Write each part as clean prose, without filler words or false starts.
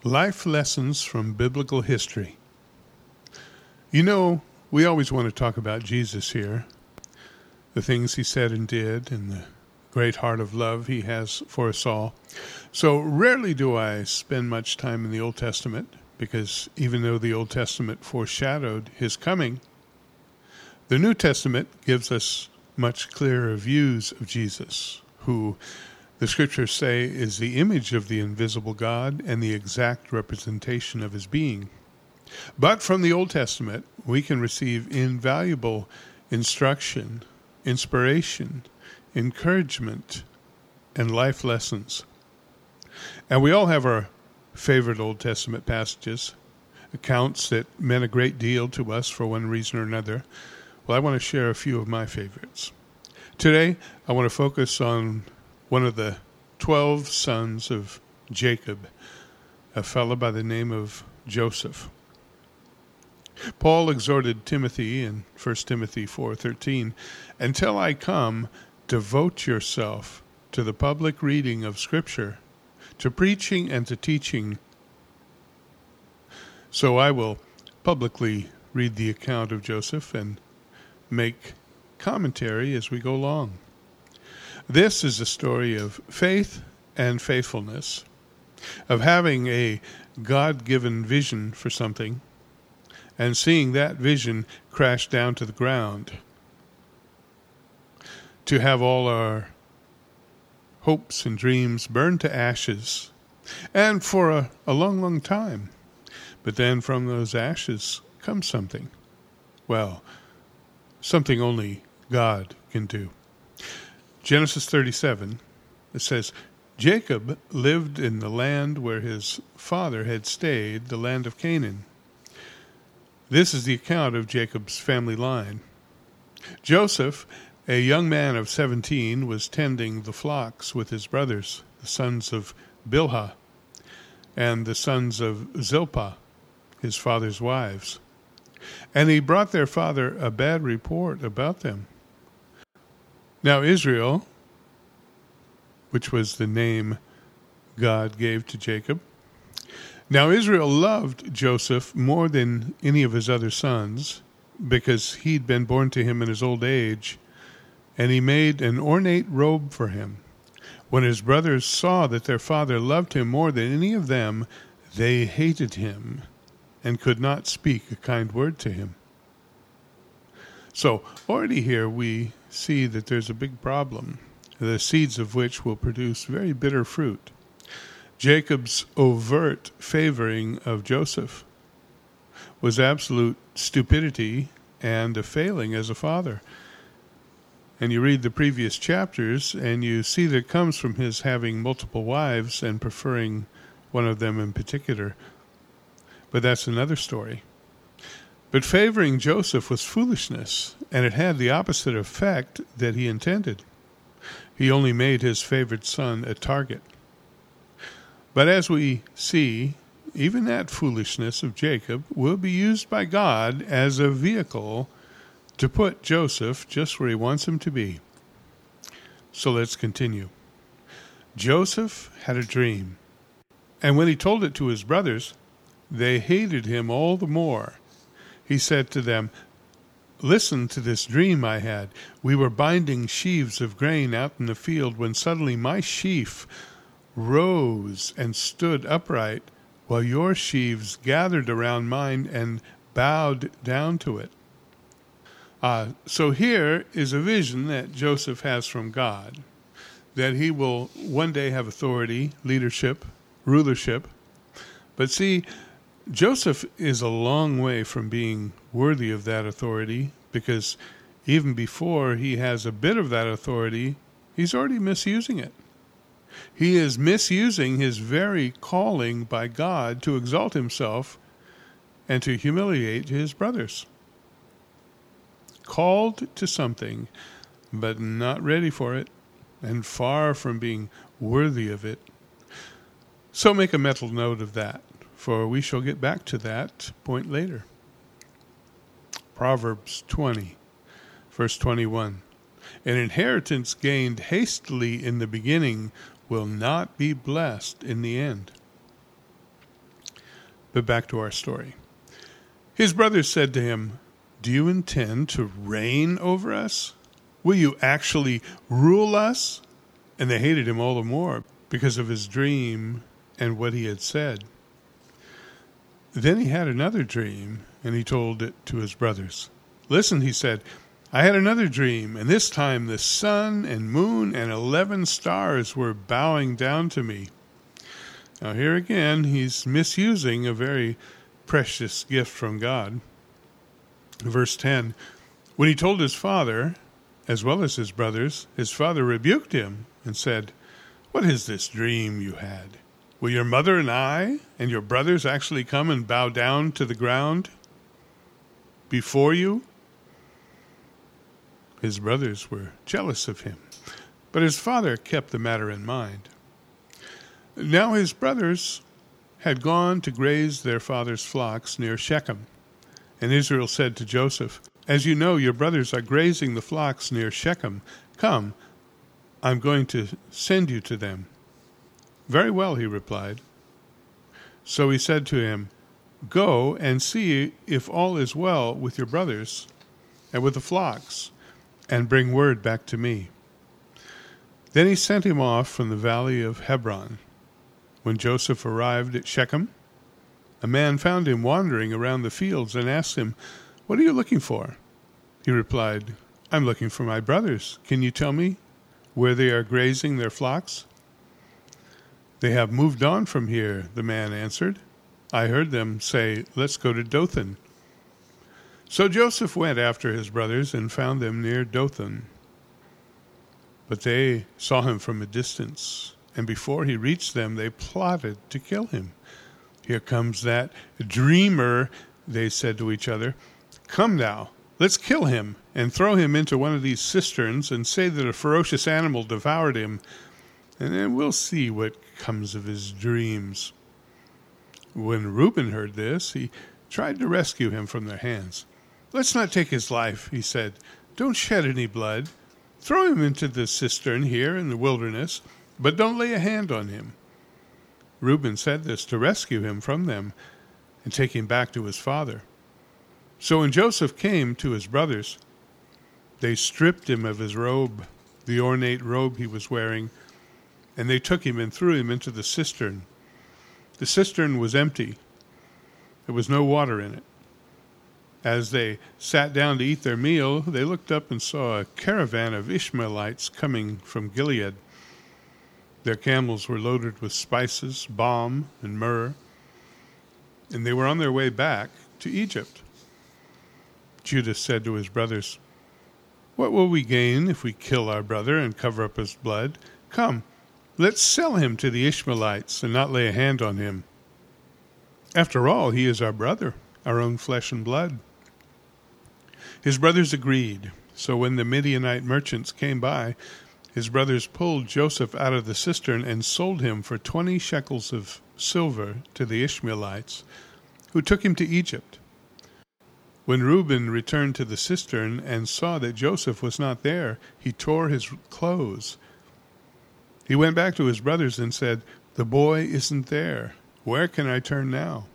Life lessons from biblical history. You know, we always want to talk about Jesus here, the things he said and did, and the great heart of love he has for us all. So rarely do I spend much time in the Old Testament, because even though the Old Testament foreshadowed his coming, the New Testament gives us much clearer views of Jesus, who the scriptures say is the image of the invisible God and the exact representation of his being. But from the Old Testament, we can receive invaluable instruction, inspiration, encouragement, and life lessons. And we all have our favorite Old Testament passages, accounts that meant a great deal to us for one reason or another. Well, I want to share a few of my favorites. Today, I want to focus on one of the 12 sons of Jacob, a fellow by the name of Joseph. Paul exhorted Timothy in 1 Timothy 4:13, "Until I come, devote yourself to the public reading of Scripture, to preaching and to teaching." So I will publicly read the account of Joseph and make commentary as we go along. This is a story of faith and faithfulness, of having a God-given vision for something and seeing that vision crash down to the ground, to have all our hopes and dreams burn to ashes, and for a long, long time. But then from those ashes comes something. Well, something only God can do. Genesis 37, it says, Jacob lived in the land where his father had stayed, the land of Canaan. This is the account of Jacob's family line. Joseph, a young man of 17, was tending the flocks with his brothers, the sons of Bilhah, and the sons of Zilpah, his father's wives. And he brought their father a bad report about them. Now Israel, which was the name God gave to Jacob, now Israel loved Joseph more than any of his other sons, because he'd been born to him in his old age, and he made an ornate robe for him. When his brothers saw that their father loved him more than any of them, they hated him and could not speak a kind word to him. So already here we see that there's a big problem, the seeds of which will produce very bitter fruit. Jacob's overt favoring of Joseph was absolute stupidity and a failing as a father. And you read the previous chapters and you see that it comes from his having multiple wives and preferring one of them in particular. But that's another story. But favoring Joseph was foolishness, and it had the opposite effect that he intended. He only made his favored son a target. But as we see, even that foolishness of Jacob will be used by God as a vehicle to put Joseph just where he wants him to be. So let's continue. Joseph had a dream, and when he told it to his brothers, they hated him all the more. He said to them, "Listen to this dream I had. We were binding sheaves of grain out in the field when suddenly my sheaf rose and stood upright, while your sheaves gathered around mine and bowed down to it." So here is a vision that Joseph has from God, that he will one day have authority, leadership, rulership. But see, Joseph is a long way from being worthy of that authority, because even before he has a bit of that authority, he's already misusing it. He is misusing his very calling by God to exalt himself and to humiliate his brothers. Called to something, but not ready for it, and far from being worthy of it. So make a mental note of that, for we shall get back to that point later. Proverbs 20, verse 21. An inheritance gained hastily in the beginning will not be blessed in the end. But back to our story. His brothers said to him, "Do you intend to reign over us? Will you actually rule us?" And they hated him all the more because of his dream and what he had said. Then he had another dream, and he told it to his brothers. "Listen," he said, "I had another dream, and this time the sun and moon and 11 stars were bowing down to me." Now here again, he's misusing a very precious gift from God. Verse 10, when he told his father, as well as his brothers, his father rebuked him and said, "What is this dream you had? Will your mother and I and your brothers actually come and bow down to the ground before you?" His brothers were jealous of him, but his father kept the matter in mind. Now his brothers had gone to graze their father's flocks near Shechem. And Israel said to Joseph, "As you know, your brothers are grazing the flocks near Shechem. Come, I'm going to send you to them." "Very well," he replied. So he said to him, "Go and see if all is well with your brothers and with the flocks, and bring word back to me." Then he sent him off from the valley of Hebron. When Joseph arrived at Shechem, a man found him wandering around the fields and asked him, "What are you looking for?" He replied, "I'm looking for my brothers. Can you tell me where they are grazing their flocks?" "They have moved on from here," the man answered. "I heard them say, 'Let's go to Dothan.'" So Joseph went after his brothers and found them near Dothan. But they saw him from a distance, and before he reached them, they plotted to kill him. "Here comes that dreamer," they said to each other. "Come now, let's kill him and throw him into one of these cisterns and say that a ferocious animal devoured him, and then we'll see what comes of his dreams." When Reuben heard this, he tried to rescue him from their hands. "Let's not take his life," he said. "Don't shed any blood. Throw him into the cistern here in the wilderness, but don't lay a hand on him." Reuben said this to rescue him from them and take him back to his father. So when Joseph came to his brothers, they stripped him of his robe, the ornate robe he was wearing, and they took him and threw him into the cistern. The cistern was empty. There was no water in it. As they sat down to eat their meal, they looked up and saw a caravan of Ishmaelites coming from Gilead. Their camels were loaded with spices, balm, and myrrh, and they were on their way back to Egypt. Judah said to his brothers, "What will we gain if we kill our brother and cover up his blood? Come, let's sell him to the Ishmaelites and not lay a hand on him. After all, he is our brother, our own flesh and blood." His brothers agreed. So when the Midianite merchants came by, his brothers pulled Joseph out of the cistern and sold him for 20 shekels of silver to the Ishmaelites, who took him to Egypt. When Reuben returned to the cistern and saw that Joseph was not there, he tore his clothes. He went back to his brothers and said, "The boy isn't there. Where can I turn now?"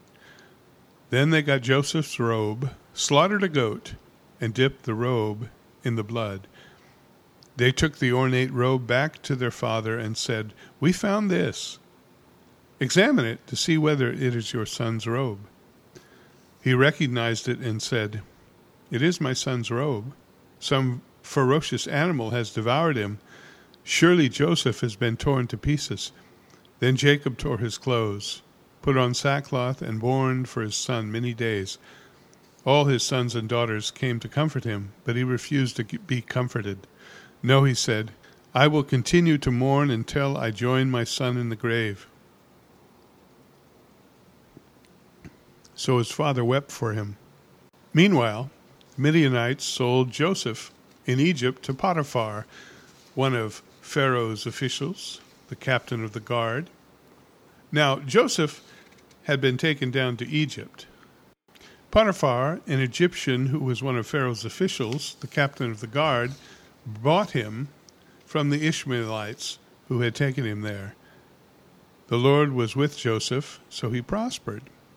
Then they got Joseph's robe, slaughtered a goat, and dipped the robe in the blood. They took the ornate robe back to their father and said, "We found this. Examine it to see whether it is your son's robe." He recognized it and said, "It is my son's robe. Some ferocious animal has devoured him. Surely Joseph has been torn to pieces." Then Jacob tore his clothes, put on sackcloth, and mourned for his son many days. All his sons and daughters came to comfort him, but he refused to be comforted. "No," he said, "I will continue to mourn until I join my son in the grave." So his father wept for him. Meanwhile, Midianites sold Joseph in Egypt to Potiphar, one of Pharaoh's officials, the captain of the guard. Now Joseph had been taken down to Egypt. Potiphar, an Egyptian who was one of Pharaoh's officials, the captain of the guard, bought him from the Ishmaelites who had taken him there. The Lord was with Joseph, so he prospered.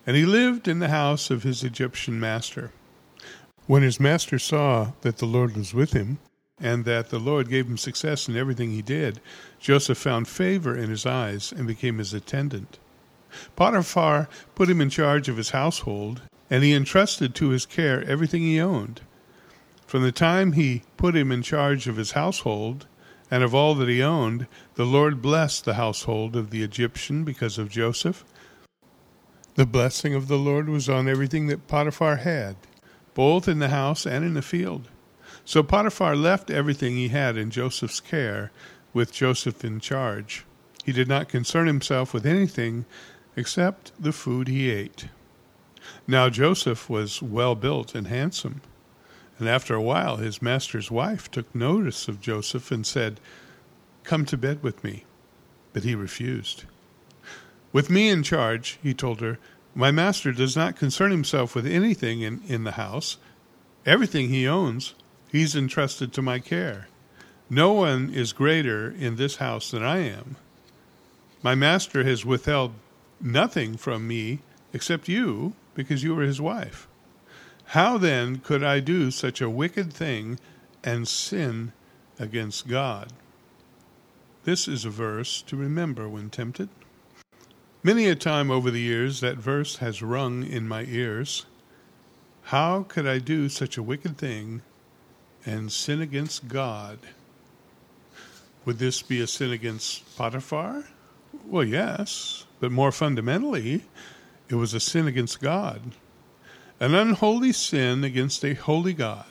And he lived in the house of his Egyptian master. When his master saw that the Lord was with him, and that the Lord gave him success in everything he did, Joseph found favor in his eyes and became his attendant. Potiphar put him in charge of his household, and he entrusted to his care everything he owned. From the time he put him in charge of his household and of all that he owned, the Lord blessed the household of the Egyptian because of Joseph. The blessing of the Lord was on everything that Potiphar had, both in the house and in the field. So Potiphar left everything he had in Joseph's care, with Joseph in charge. He did not concern himself with anything except the food he ate. Now Joseph was well built and handsome, and after a while his master's wife took notice of Joseph and said, "Come to bed with me." But he refused. "With me in charge," he told her, "my master does not concern himself with anything in the house. Everything he owns, he's entrusted to my care. No one is greater in this house than I am. My master has withheld nothing from me except you, because you are his wife. How then could I do such a wicked thing and sin against God?" This is a verse to remember when tempted. Many a time over the years that verse has rung in my ears. How could I do such a wicked thing and sin against God? Would this be a sin against Potiphar? Well, yes, but more fundamentally, it was a sin against God, an unholy sin against a holy God.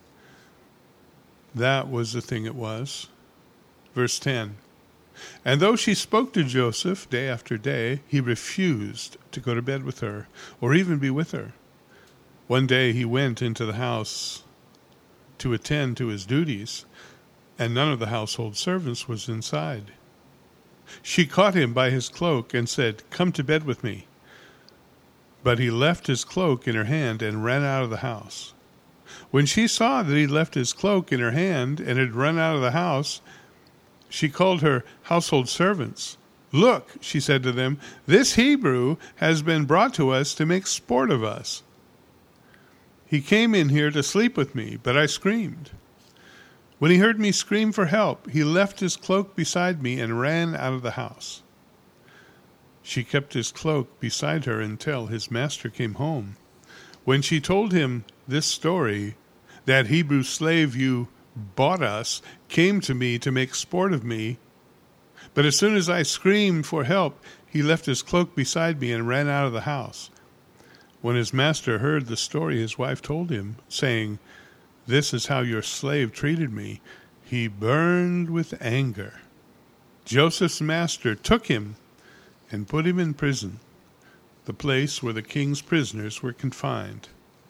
That was the thing it was. Verse 10, "And though she spoke to Joseph day after day, he refused to go to bed with her or even be with her. One day he went into the house to attend to his duties, and none of the household servants was inside. She caught him by his cloak and said, 'Come to bed with me.' But he left his cloak in her hand and ran out of the house. When she saw that he left his cloak in her hand and had run out of the house, she called her household servants. 'Look,' she said to them, 'this Hebrew has been brought to us to make sport of us. He came in here to sleep with me, but I screamed. When he heard me scream for help, he left his cloak beside me and ran out of the house.' She kept his cloak beside her until his master came home. When she told him this story, 'That Hebrew slave you bought us came to me to make sport of me, but as soon as I screamed for help, he left his cloak beside me and ran out of the house.' When his master heard the story his wife told him, saying, 'This is how your slave treated me,' he burned with anger. Joseph's master took him and put him in prison, the place where the king's prisoners were confined."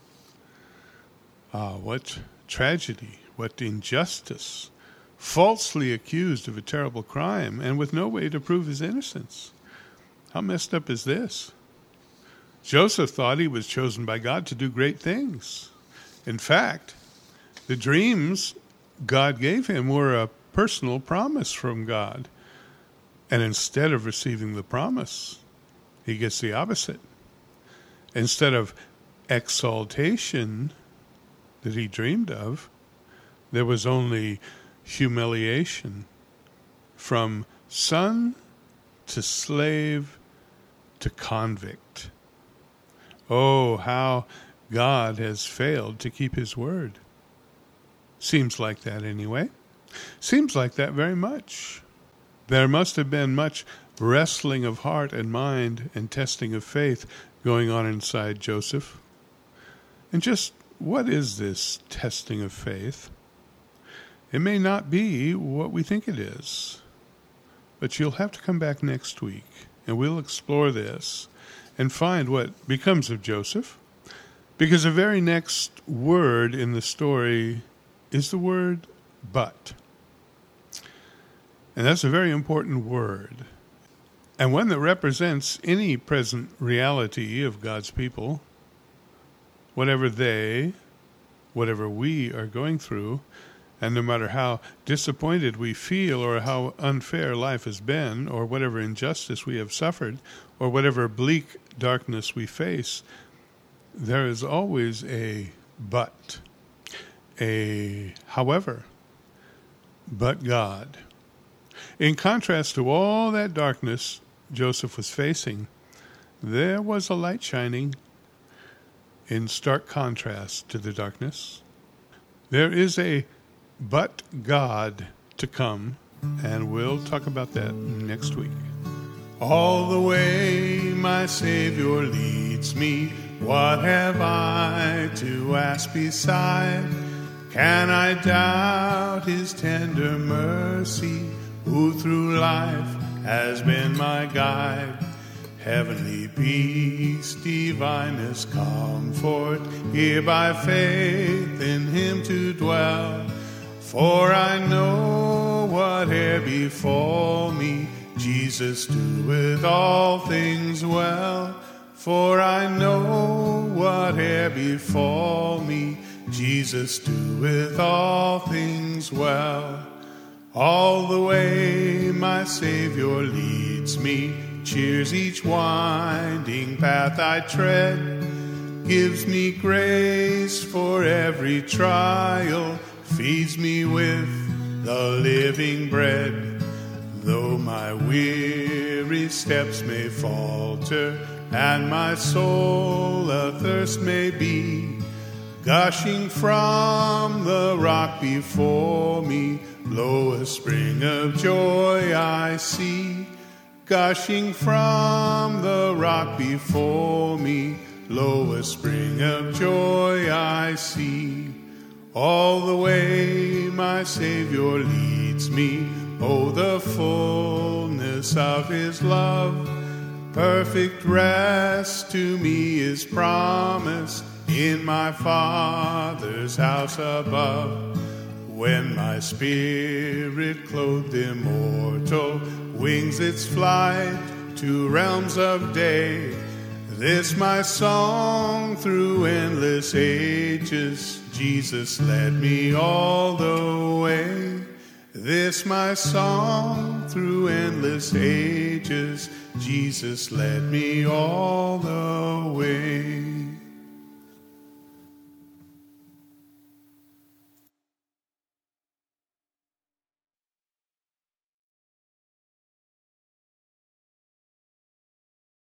Ah, what tragedy, what injustice! Falsely accused of a terrible crime and with no way to prove his innocence. How messed up is this? Joseph thought he was chosen by God to do great things. In fact, the dreams God gave him were a personal promise from God. And instead of receiving the promise, he gets the opposite. Instead of exaltation that he dreamed of, there was only humiliation, from son to slave to convict. Oh, how God has failed to keep his word. Seems like that anyway. Seems like that very much. There must have been much wrestling of heart and mind and testing of faith going on inside Joseph. And just what is this testing of faith? It may not be what we think it is, but you'll have to come back next week and we'll explore this and find what becomes of Joseph, because the very next word in the story is the word "but." And that's a very important word, and one that represents any present reality of God's people. Whatever we are going through, And no matter how disappointed we feel or how unfair life has been or whatever injustice we have suffered or whatever bleak darkness we face, there is always a but, a however, but God. In contrast to all that darkness Joseph was facing, there was a light shining in stark contrast to the darkness. There is a but God to come, and we'll talk about that next week. All the way my Savior leads me, what have I to ask beside? Can I doubt his tender mercy, who through life has been my guide? Heavenly peace, divinest comfort, here by faith in him to dwell. For I know whate'er befall me, Jesus doeth all things well. For I know whate'er befall me, Jesus doeth all things well. All the way my Savior leads me, cheers each winding path I tread, gives me grace for every trial, feeds me with the living bread. Though my weary steps may falter, and my soul athirst may be, gushing from the rock before me, lo, a spring of joy I see. Gushing from the rock before me, lo, a spring of joy I see. All the way my Savior leads me, oh, the fullness of his love. Perfect rest to me is promised in my Father's house above. When my spirit, clothed immortal, wings its flight to realms of day, this my song through endless ages, Jesus led me all the way. This my song through endless ages, Jesus led me all the way.